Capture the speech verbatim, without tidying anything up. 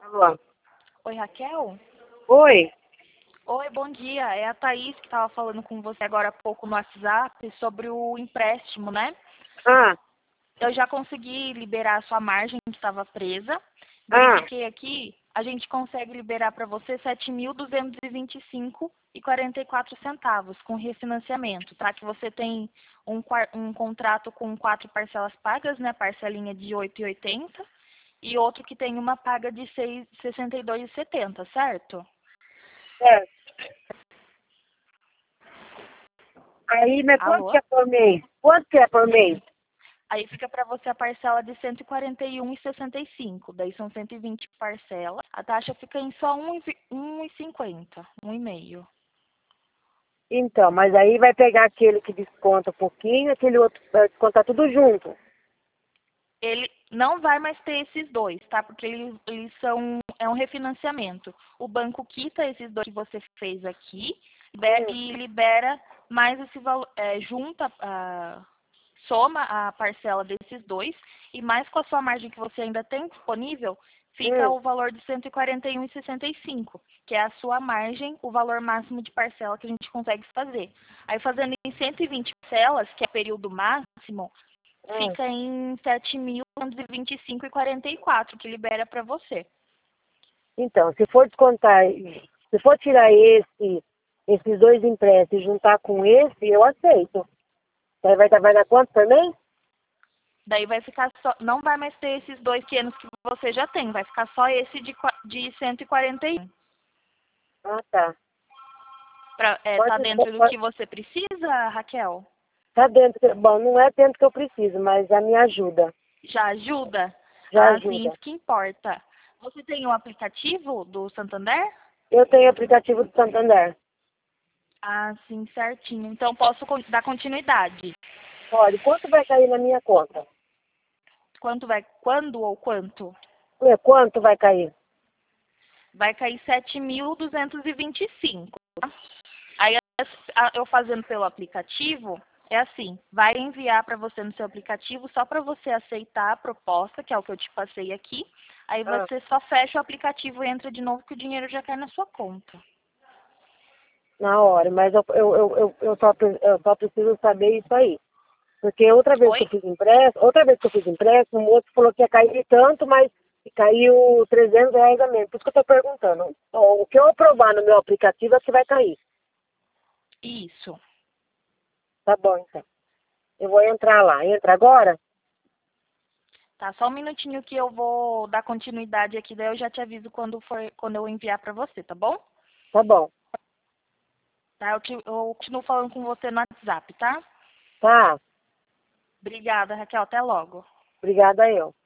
Alô? Oi, Raquel? Oi? Oi, bom dia. É a Thaís que estava falando com você agora há pouco no WhatsApp sobre o empréstimo, né? Ah, Eu já consegui liberar a sua margem que estava presa. ah, Verifiquei aqui, a gente consegue liberar para você sete mil duzentos e vinte e cinco e quarenta e quatro centavos com refinanciamento, tá? Que você tem um, quar- um contrato com quatro parcelas pagas, né? Parcelinha de oito e oitenta e outro que tem uma paga de seis- sessenta e dois e setenta, certo? é. Aí, mas quanto que Alô? é por mês? Quanto que é por mês? Aí fica para você a parcela de cento e quarenta e um e sessenta e cinco. Daí são cento e vinte parcelas. A taxa fica em só um e cinquenta, um e meio. Então, mas aí vai pegar aquele que desconta um pouquinho, aquele outro vai descontar tudo junto. Ele não vai mais ter esses dois, tá? Porque eles, eles são é um refinanciamento. O banco quita esses dois que você fez aqui liber- Hum, e libera mais esse valor, é, junta a soma a parcela desses dois e mais com a sua margem que você ainda tem disponível, fica hum. o valor de cento e quarenta e um e sessenta e cinco, que é a sua margem, o valor máximo de parcela que a gente consegue fazer. Aí fazendo em cento e vinte parcelas, que é o período máximo, Hum. fica em sete mil duzentos e vinte e cinco e quarenta e quatro, que libera para você. Então, se for descontar, se for tirar esse, esses dois empréstimos e juntar com esse, eu aceito. Aí vai dar, vai dar quanto por mês? Daí vai ficar só, não vai mais ter esses dois anos que você já tem, vai ficar só esse de, qua- de cento e quarenta e um. Ah, tá. Pra, é, tá Pode, dentro do pode, que você precisa, Raquel? tá dentro, bom, não é dentro que eu preciso, mas a minha ajuda. Já ajuda? Já Ah, sim, ajuda. isso que importa. Você tem o aplicativo do Santander? Eu tenho aplicativo do Santander. Ah, sim, certinho. Então posso con- dar continuidade. Olha, quanto vai cair na minha conta? Quanto vai, quando ou quanto? É, quanto vai cair? Vai cair sete mil duzentos e vinte e cinco. Tá? Aí a- eu fazendo pelo aplicativo, é assim, vai enviar para você no seu aplicativo só para você aceitar a proposta, que é o que eu te passei aqui. Aí Ah, você só fecha o aplicativo e entra de novo que o dinheiro já cai na sua conta. na hora, mas eu, eu, eu, eu, eu só, pre- eu só preciso saber isso aí. Porque outra vez que Oi? eu fiz empréstimo, outra vez que eu fiz empréstimo, o outro falou que ia cair tanto, mas caiu trezentos reais a menos. Por isso que eu estou perguntando. Ó, o que eu aprovar no meu aplicativo é que vai cair. Isso. Tá bom, então. Eu vou entrar lá. Entra agora? Tá, só um minutinho que eu vou dar continuidade aqui, daí eu já te aviso quando for, quando eu enviar para você, tá bom? Tá bom. Tá, eu, te, eu continuo falando com você no WhatsApp, tá? Tá. Obrigada, Raquel, até logo. Obrigada eu.